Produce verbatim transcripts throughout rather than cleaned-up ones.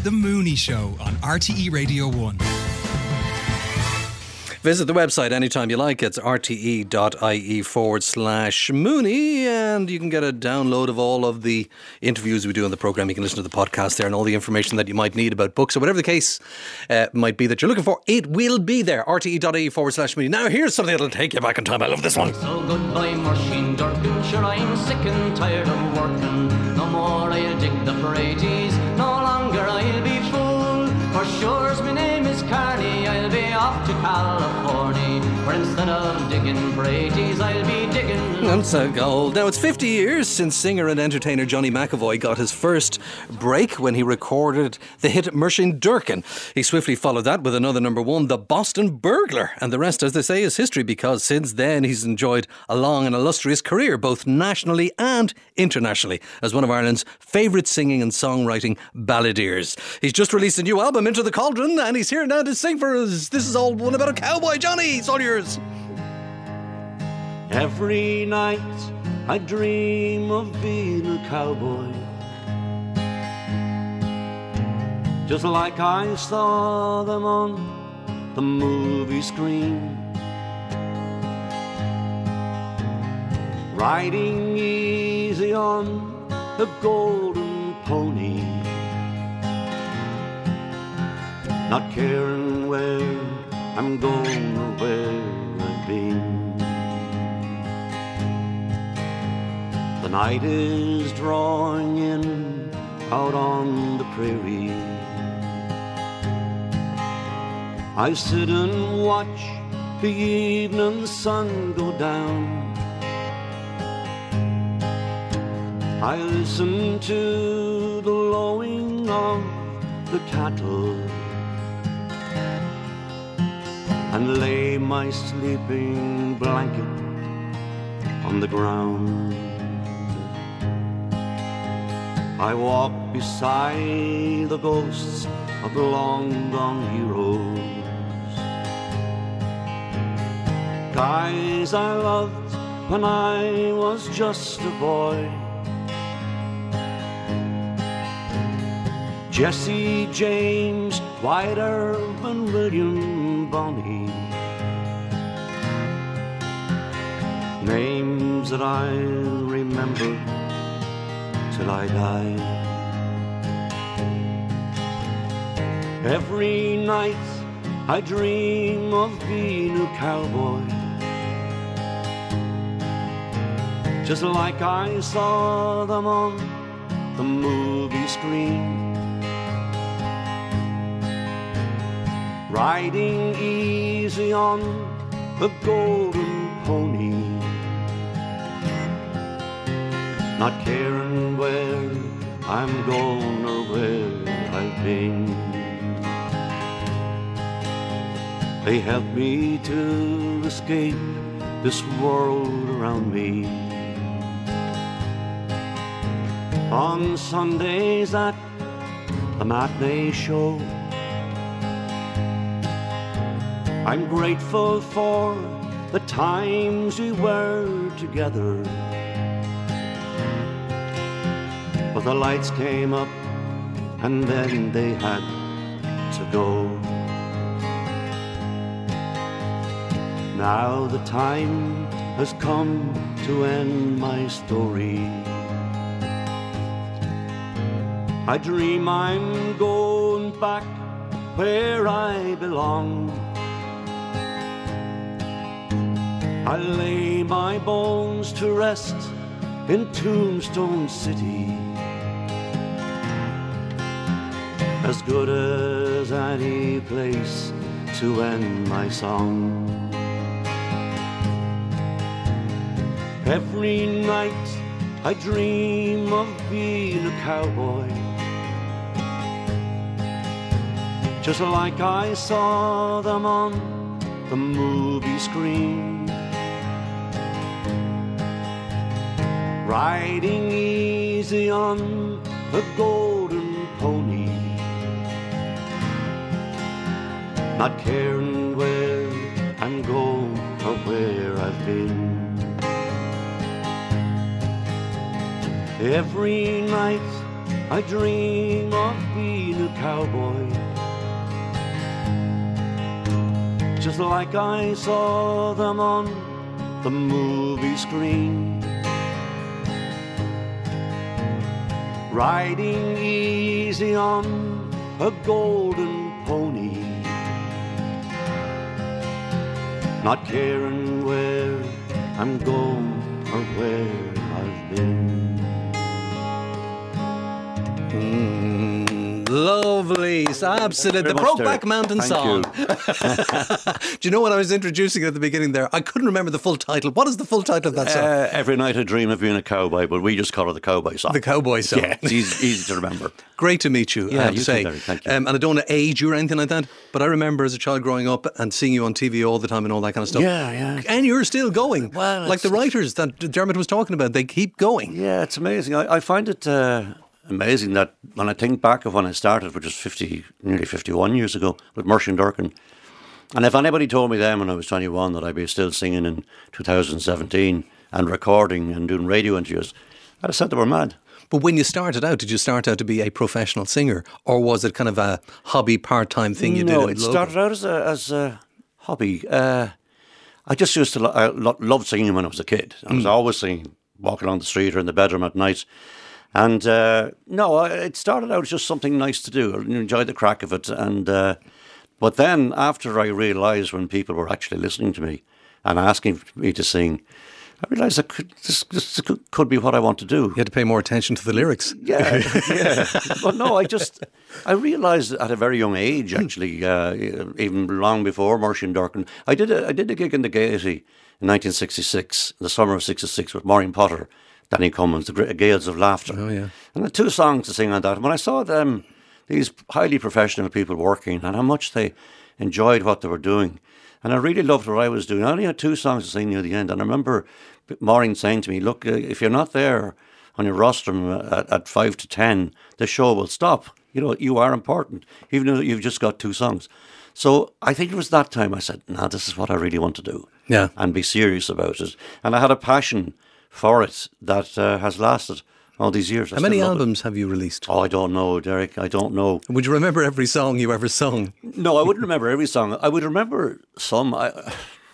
The Mooney Show on R T E Radio one. Visit the website anytime you like. It's rte.ie forward slash Mooney, and you can get a download of all of the interviews we do on the programme. You can listen to the podcast there and all the information that you might need about books or whatever the case uh, might be that you're looking for. It will be there. rte.ie forward slash Mooney. Now here's something that'll take you back in time. I love this one. So goodbye, Machine Durkin. Sure, I'm sick and tired of working. No more I'll dig the praties. No longer I'll be fool. For sure as my name is Carney, I'll be off to California, where instead of digging praties, I'll be digging... That's a gold. Now, it's fifty years since singer and entertainer Johnny McAvoy got his first break when he recorded the hit Machine Durkin. He swiftly followed that with another number one, The Boston Burglar. And the rest, as they say, is history, because since then he's enjoyed a long and illustrious career, both nationally and internationally, as one of Ireland's favourite singing and songwriting balladeers. He's just released a new album, Into the Cauldron, and he's here now to sing for us. This is all one about a cowboy. Johnny, it's all yours. Every night I dream of being a cowboy, just like I saw them on the movie screen, riding easy on the golden pony, not caring where I'm going or where I've been. The night is drawing in out on the prairie. I sit and watch the evening sun go down. I listen to the lowing of the cattle and lay my sleeping blanket on the ground. I walk beside the ghosts of the long gone heroes, guys I loved when I was just a boy. Jesse James, Wyatt Earp and William Bonney, names that I'll remember till I die. Every night I dream of being a cowboy, just like I saw them on the movie screen, riding easy on the golden pony, not caring where I'm going or where I've been. They help me to escape this world around me. On Sundays at the matinee show, I'm grateful for the times we were together. But the lights came up and then they had to go. Now the time has come to end my story. I dream I'm going back where I belong. I lay my bones to rest in Tombstone City, as good as any place to end my song. Every night I dream of being a cowboy, just like I saw them on the movie screen, riding easy on a golden pony, not caring where I'm going or where I've been. Every night I dream of being a cowboy, just like I saw them on the movie screen, riding easy on a golden pony, not caring where I'm going or where I've been. Mm, lovely, absolutely. The Brokeback Mountain Thank song. you. Do you know what I was introducing at the beginning there? I couldn't remember the full title. What is the full title of that song? Uh, every night I dream of being a cowboy, but we just call it the cowboy song. The cowboy song. Yeah, it's easy, easy to remember. Great to meet you, Yeah, I have you to too, say. Derek, thank you. Um, and I don't want to age you or anything like that, but I remember as a child growing up and seeing you on T V all the time and all that kind of stuff. Yeah, yeah. And you're still going. Well, like the it's- writers that Dermot was talking about, they keep going. Yeah, it's amazing. I, I find it uh, amazing that when I think back of when I started, which was fifty, nearly fifty-one years ago, with Mercy and Durkin, and if anybody told me then when I was twenty-one that I'd be still singing in two thousand seventeen and recording and doing radio interviews, I'd have said they were mad. But when you started out, did you start out to be a professional singer, or was it kind of a hobby part-time thing you no, did? it in started out as a, as a hobby. Uh, I just used to lo- I lo- loved singing when I was a kid. I was Mm. always singing, walking along the street or in the bedroom at night. And uh, no, I- it started out as just something nice to do. I enjoyed the crack of it. And uh, but then after I realised when people were actually listening to me and asking me to sing, I realised that could, this, this could, could be what I want to do. You had to pay more attention to the lyrics. Yeah, yeah. But no, I just, I realised at a very young age, actually, uh, even long before Mercy and Durkin, I did a, I did a gig in the Gaiety in nineteen sixty-six, the summer of sixty-six, with Maureen Potter, Danny Cummins, the Great Gales of Laughter. Oh, yeah. And I had two songs to sing on that. And when I saw them, these highly professional people working and how much they enjoyed what they were doing, and I really loved what I was doing. I only had two songs to sing near the end. And I remember Maureen saying to me, look, uh, if you're not there on your rostrum at, at five to ten, the show will stop. You know, you are important, even though you've just got two songs. So I think it was that time I said, nah, this is what I really want to do. Yeah. And be serious about it. And I had a passion for it that uh, has lasted all these years. I How many still love it. albums have you released? Oh, I don't know, Derek. I don't know. Would you remember every song you ever sung? No, I wouldn't remember every song. I would remember some. I,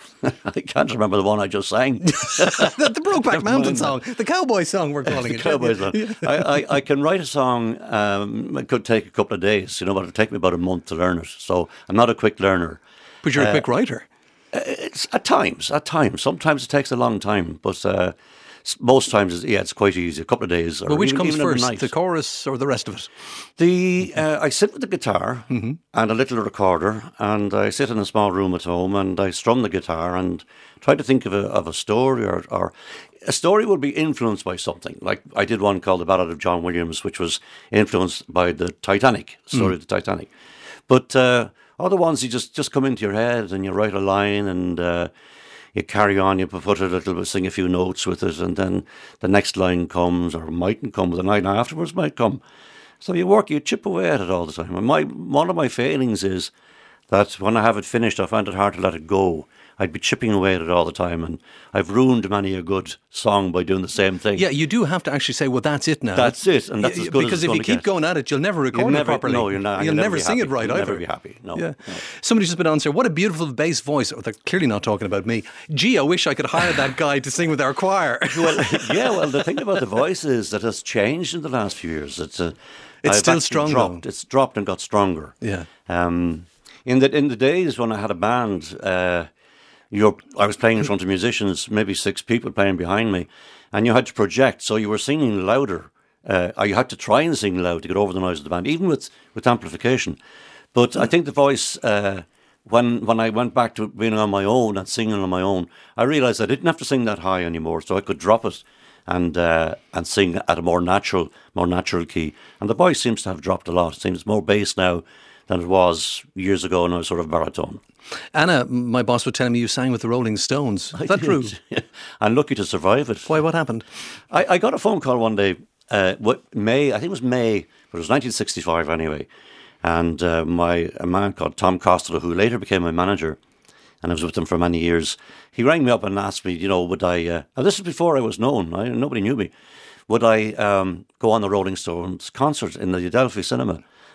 I can't remember the one I just sang. the, the Brokeback Never Mountain mind song, the cowboy song we're calling it. Cowboy song. I, I, I can write a song. Um, it could take a couple of days, you know, but it'll take me about a month to learn it. So I'm not a quick learner. But you're a Uh, quick writer. It's at times, at times. Sometimes it takes a long time, but uh, s- most times, it's, yeah, it's quite easy. A couple of days. Or But which even, comes even in first, the, night. the chorus or the rest of it? The uh, I sit with the guitar Mm-hmm. and a little recorder, and I sit in a small room at home and I strum the guitar and try to think of a of a story, or, or a story will be influenced by something. Like I did one called The Ballad of John Williams, which was influenced by the Titanic story of the Titanic. But uh, other ones you just just come into your head and you write a line and uh, you carry on. You put a little, sing a few notes with it, and then the next line comes, or mightn't come. The line afterwards might come. So you work, you chip away at it all the time. And my one of my failings is that when I have it finished, I find it hard to let it go. I'd be chipping away at it all the time, and I've ruined many a good song by doing the same thing. Yeah, you do have to actually say, well, that's it now. That's it, and that's Y- as good as Because it's if you gonna keep get. going at it, you'll never record You'll never, it properly. No, you're not. You'll you'll never be sing happy. it right You'll either. never be happy. No. Yeah. no. Somebody's just been on, say, what a beautiful bass voice. Oh, they're clearly not talking about me. Gee, I wish I could hire that guy to sing with our choir. Well, yeah. Well, the thing about the voice is that it's changed in the last few years. It's uh, It's I've still actually strong, Dropped. though. It's dropped and got stronger. Yeah. Um, in the in the days when I had a band, uh, you're, I was playing in front of musicians, maybe six people playing behind me, and you had to project, so you were singing louder. Uh, or you had to try and sing loud to get over the noise of the band, even with, with amplification. But I think the voice, uh, when when I went back to being on my own and singing on my own, I realised I didn't have to sing that high anymore, so I could drop it and uh, and sing at a more natural, more natural key. And the voice seems to have dropped a lot. It seems more bass now than it was years ago, and I was sort of baritone. Anna, my boss was telling me you sang with the Rolling Stones. Is that true? I'm lucky to survive it. Why, what happened? I, I got a phone call one day, uh, what, May, I think it was May, but it was nineteen sixty-five anyway. And uh, my a man called Tom Costello, who later became my manager, and I was with him for many years, he rang me up and asked me, you know, would I, uh, and this is before I was known, I, nobody knew me, would I um, go on the Rolling Stones concert in the Adelphi Cinema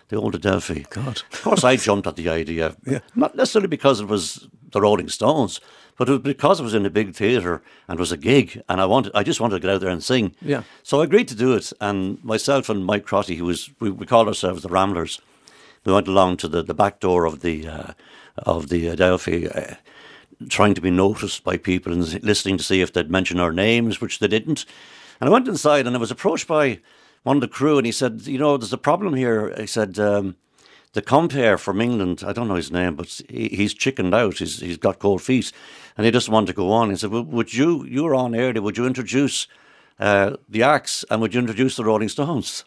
the old Adelphi. God. Of course, I jumped at the idea. Yeah. Not necessarily because it was the Rolling Stones, but it was because it was in a big theatre and it was a gig, and I wanted, I just wanted to get out there and sing. Yeah. So I agreed to do it, and myself and Mike Crotty, who was, we, we called ourselves the Ramblers. We went along to the, the back door of the uh, of the Adelphi, uh, trying to be noticed by people and listening to see if they'd mention our names, which they didn't. And I went inside, and I was approached by one of the crew, and he said, you know, there's a problem here. He said, um, the compere from England, I don't know his name, but he, he's chickened out. He's, he's got cold feet, and he doesn't want to go on. He said, well, would you, you were on air, would you introduce uh, the acts, and would you introduce the Rolling Stones?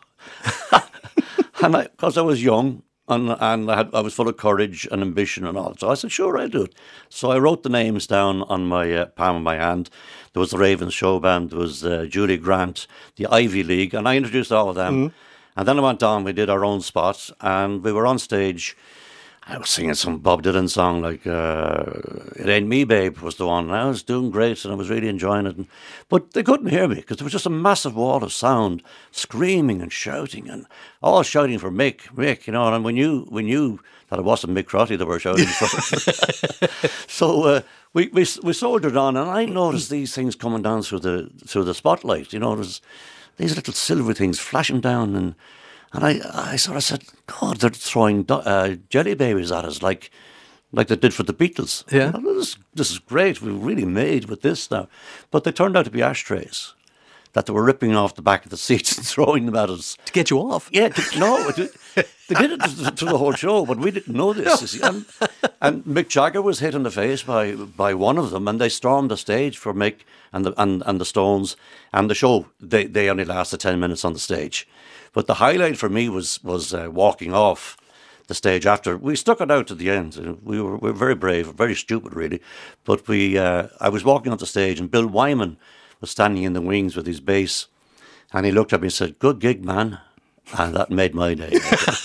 And because I, I was young, and, and I, had, I was full of courage and ambition and all, so I said, sure, I'll do it. So I wrote the names down on my uh, palm of my hand. There was the Ravens Show Band, there was uh, Julie Grant, the Ivy League, and I introduced all of them. Mm. And then I went on, we did our own spot, and we were on stage. I was singing some Bob Dylan song like uh, It Ain't Me, Babe was the one. And I was doing great, and I was really enjoying it. And, but they couldn't hear me because there was just a massive wall of sound, screaming and shouting, and all shouting for Mick, Mick, you know. And we knew, we knew that it wasn't Mick Crotty that were shouting for. So uh, we, we we soldiered on, and I noticed these things coming down through the through the spotlight. You know, there was these little silver things flashing down, and and I, I sort of said, God, they're throwing do- uh, jelly babies at us like like they did for the Beatles. Yeah. You know, this, this is great. We're really made with this now. But they turned out to be ashtrays that they were ripping off the back of the seats and throwing them at us. To get you off? Yeah, to, no, it, they did it through the whole show, but we didn't know this. You see. And, and Mick Jagger was hit in the face by by one of them, and they stormed the stage for Mick and the and, and the Stones, and the show. They they only lasted ten minutes on the stage, but the highlight for me was was uh, walking off the stage after. We stuck it out to the end. We were, we were very brave, very stupid really, but we. Uh, I was walking on the stage, and Bill Wyman was standing in the wings with his bass, and he looked at me and said, "Good gig, man." And that made my day.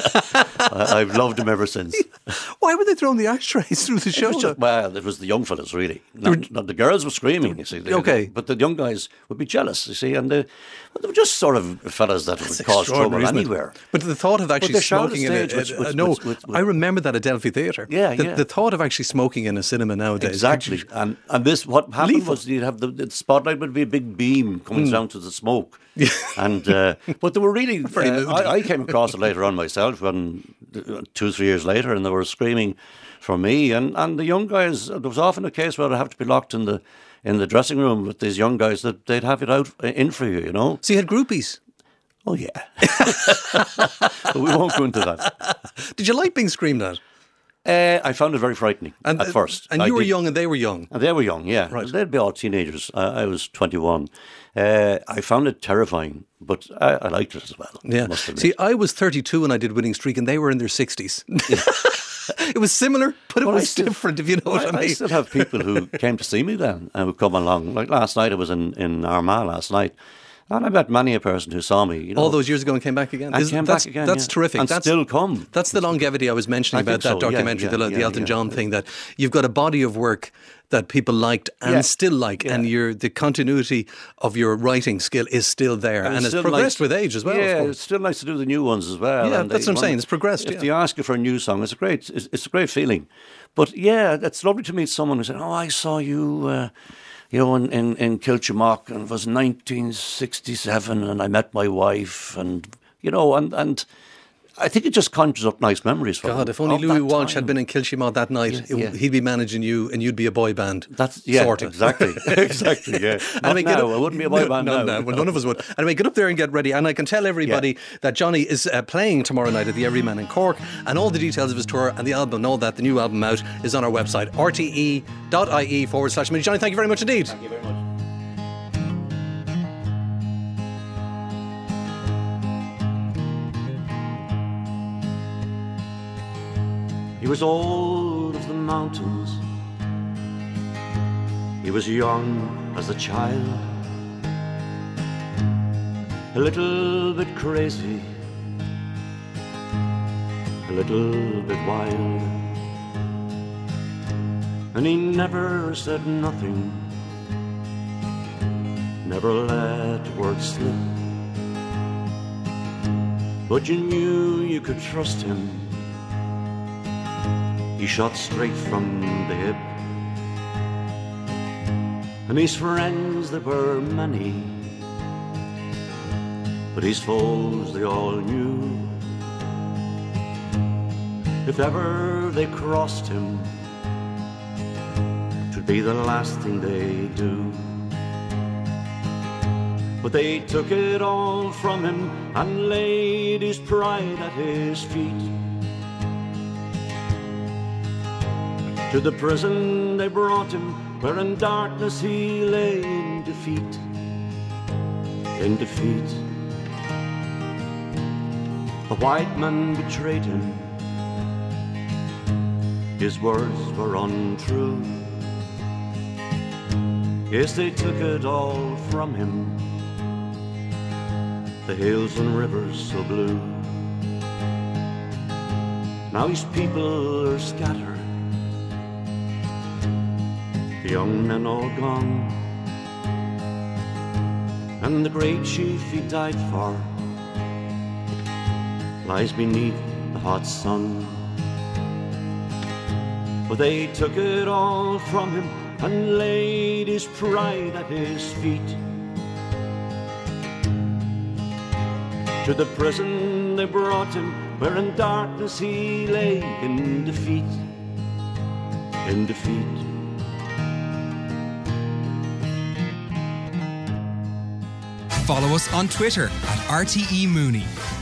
I, I've loved him ever since. Why were they throwing the ashtrays through the show? It was, well, it was the young fellas, really. Not, not the girls were screaming, you see. They, okay. But the young guys would be jealous, you see. And they, they were just sort of fellas that That's would cause trouble anywhere. But the thought of actually smoking in a... Which, which, uh, no, which, which, which, I remember that at Adelphi Theatre. Yeah, the, yeah. The thought of actually smoking in a cinema nowadays. Exactly. Actually, and and this, what happened lethal. was you'd have the, the spotlight would be a big beam coming Mm. down to the smoke. and uh, But they were really... Uh, I, I came across it later on myself, when uh, two, three years later, and they were screaming for me. And, and the young guys, there was often a case where I'd have to be locked in the in the dressing room with these young guys, that they'd have it out in for you, you know. So you had groupies? Oh, yeah. But we won't go into that. Did you like being screamed at? Uh, I found it very frightening and, at first. And I you were did. young and they were young? And they were young, yeah. Right. They'd be all teenagers. I, I was twenty-one. Uh, I found it terrifying, but I, I liked it as well. Yeah. Must admit. See, I was thirty-two when I did Winning Streak, and they were in their sixties. It was similar, but it Well, was I still- different, if you know what I, I, mean. I still have people who came to see me then and would come along. Like last night, I was in, in Armagh last night, and I met many a person who saw me. You know, All those years ago and came back again? I Isn't- came that's, back again. That's yeah. terrific. And that's, still come. That's the longevity I was mentioning I about think that so, yeah, documentary, yeah, the, the yeah, Elton yeah. John thing, that you've got a body of work that people liked and Yeah. still like, Yeah. and your the continuity of your writing skill is still there, and, it's it's still progressed nice- with age as well, Yeah, of it's course. still nice to do the new ones as well. Yeah, and that's they what I'm saying, want- it's progressed, If yeah. they ask you for a new song, it's a great, it's, it's a great feeling. But yeah, it's lovely to meet someone who said, "Oh, I saw you." Uh, You know, in, in, in Kilchimock, and it was nineteen sixty-seven, and I met my wife, and, you know, and, and I think it just conjures up nice memories for God, them if only of Louis that Walsh time. had been in Kilshima that night, Yeah, it- yeah. he'd be managing you and you'd be a boy band. That's, yeah, sort of. exactly, exactly, yeah. Not Anyway, get now, up- I wouldn't be a boy no, band no, now. no, well, none of us would. Anyway, get up there and get ready. And I can tell everybody that Johnny is uh, playing tomorrow night at the Everyman in Cork, and all the details of his tour and the album and all that, the new album out, is on our website, rte.ie forward slash Johnny, thank you very much indeed. Thank you very much. He was old of the mountains. He was young as a child, a little bit crazy, a little bit wild, and he never said nothing, never let words slip. but you knew you could trust him. He shot straight from the hip, and his friends, they were many, but his foes, they all knew. If ever they crossed him, 'twould be the last thing they'd do. But they took it all from him and laid his pride at his feet. To the prison they brought him, where in darkness he lay in defeat, in defeat. A white man betrayed him, his words were untrue. Yes, they took it all from him, the hills and rivers so blue. Now his people are scattered, the young men all gone, and the great chief he died for lies beneath the hot sun. But they took it all from him and laid his pride at his feet. To the prison they brought him, where in darkness he lay in defeat, in defeat. Follow us on Twitter at R T E Mooney.